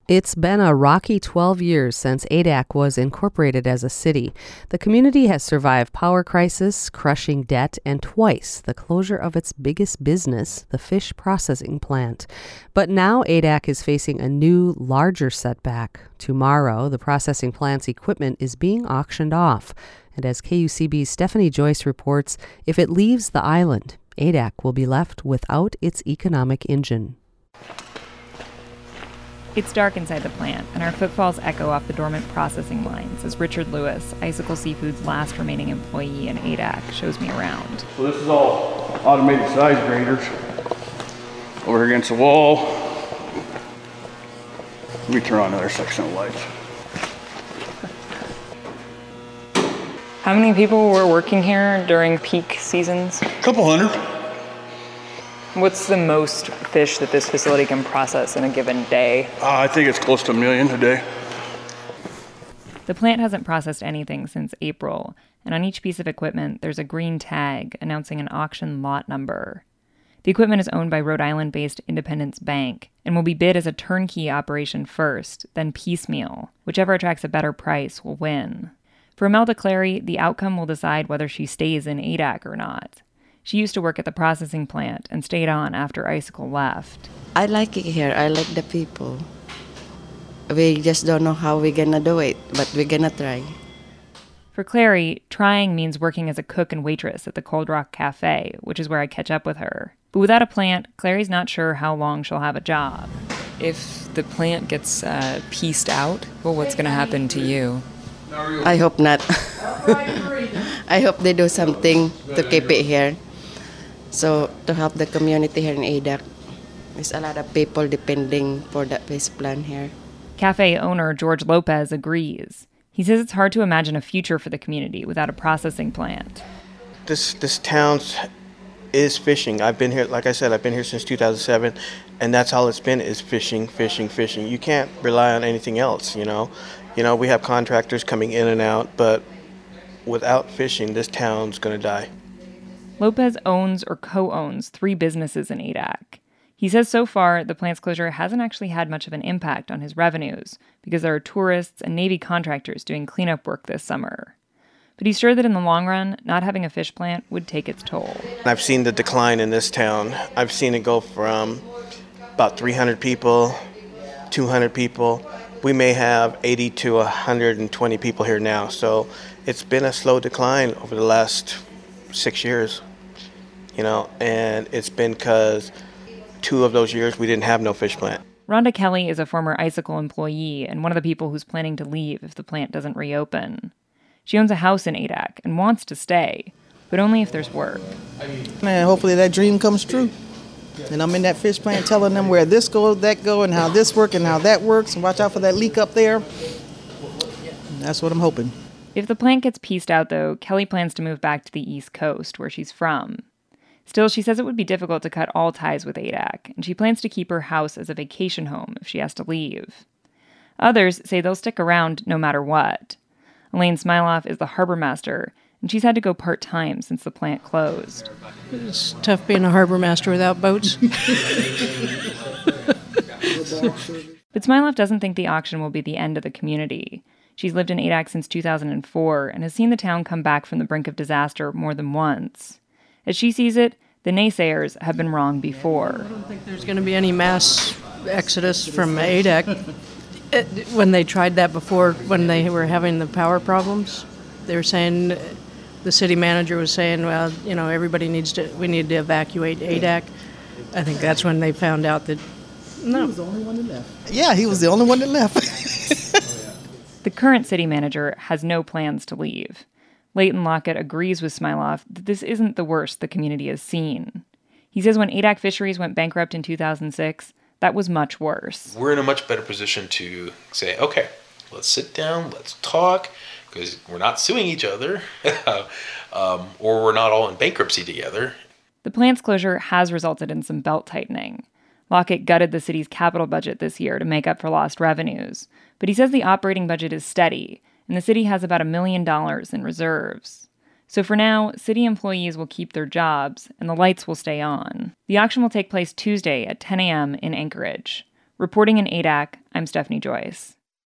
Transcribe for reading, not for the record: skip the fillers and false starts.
It's been a rocky 12 years since Adak was incorporated as a city. The community has survived power crisis, crushing debt, and twice the closure of its biggest business, the fish processing plant. But now Adak is facing a new, larger setback. Tomorrow, the processing plant's equipment is being auctioned off. And as KUCB's Stephanie Joyce reports, if it leaves the island, Adak will be left without its economic engine. It's dark inside the plant, and our footfalls echo off the dormant processing lines as Richard Lewis, Icicle Seafood's last remaining employee in Adak, shows me around. So this is all automated size graders. Over against the wall. Let me turn on another section of lights. How many people were working here during peak seasons? A couple hundred. What's the most fish that this facility can process in a given day? I think it's close to 1 million a day. The plant hasn't processed anything since April, and on each piece of equipment there's a green tag announcing an auction lot number. The equipment is owned by Rhode Island-based Independence Bank and will be bid as a turnkey operation first, then piecemeal. Whichever attracts a better price will win. For Imelda Clary, the outcome will decide whether she stays in Adak or not. She used to work at the processing plant and stayed on after Icicle left. I like it here. I like the people. We just don't know how we're gonna do it, but we're gonna try. For Clary, trying means working as a cook and waitress at the Cold Rock Cafe, which is where I catch up with her. But without a plant, Clary's not sure how long she'll have a job. If the plant gets pieced out, well, what's going to happen to you? I hope not. I hope they do something to keep it here. So to help the community here in Adak, there's a lot of people depending for that fish plant here. Cafe owner George Lopez agrees. He says it's hard to imagine a future for the community without a processing plant. This town is fishing. I've been here, like I said, I've been here since 2007, and that's all it's been is fishing, fishing, fishing. You can't rely on anything else, you know. We have contractors coming in and out, but without fishing, this town's going to die. Lopez owns or co-owns 3 businesses in Adak. He says so far, the plant's closure hasn't actually had much of an impact on his revenues because there are tourists and Navy contractors doing cleanup work this summer. But he's sure that in the long run, not having a fish plant would take its toll. I've seen the decline in this town. I've seen it go from about 300 people, 200 people. We may have 80 to 120 people here now. So it's been a slow decline over the last 6 years, and it's been because 2 of those years we didn't have no fish plant. Rhonda Kelly is a former Icicle employee and one of the people who's planning to leave if the plant doesn't reopen. She owns a house in Adak and wants to stay, but only if there's work. Man, hopefully that dream comes true. And I'm in that fish plant telling them where this go, that go, and how this works and how that works, and watch out for that leak up there. And that's what I'm hoping. If the plant gets pieced out, though, Kelly plans to move back to the East Coast, where she's from. Still, she says it would be difficult to cut all ties with Adak, and she plans to keep her house as a vacation home if she has to leave. Others say they'll stick around no matter what. Elaine Smiloff is the harbor master, and she's had to go part-time since the plant closed. It's tough being a harbor master without boats. But Smiloff doesn't think the auction will be the end of the community. She's lived in Adak since 2004 and has seen the town come back from the brink of disaster more than once. As she sees it, the naysayers have been wrong before. I don't think there's going to be any mass exodus from Adak. When they tried that before, when they were having the power problems, they were saying, the city manager was saying, well, we need to evacuate Adak. I think that's when they found out that, no. He was the only one that left. Yeah, he was the only one that left. The current city manager has no plans to leave. Leighton Lockett agrees with Smiloff that this isn't the worst the community has seen. He says when Adak Fisheries went bankrupt in 2006, that was much worse. We're in a much better position to say, okay, let's sit down, let's talk, because we're not suing each other, or we're not all in bankruptcy together. The plant's closure has resulted in some belt-tightening. Lockett gutted the city's capital budget this year to make up for lost revenues, but he says the operating budget is steady, and the city has about $1 million in reserves. So for now, city employees will keep their jobs, and the lights will stay on. The auction will take place Tuesday at 10 a.m. in Anchorage. Reporting in Adak, I'm Stephanie Joyce.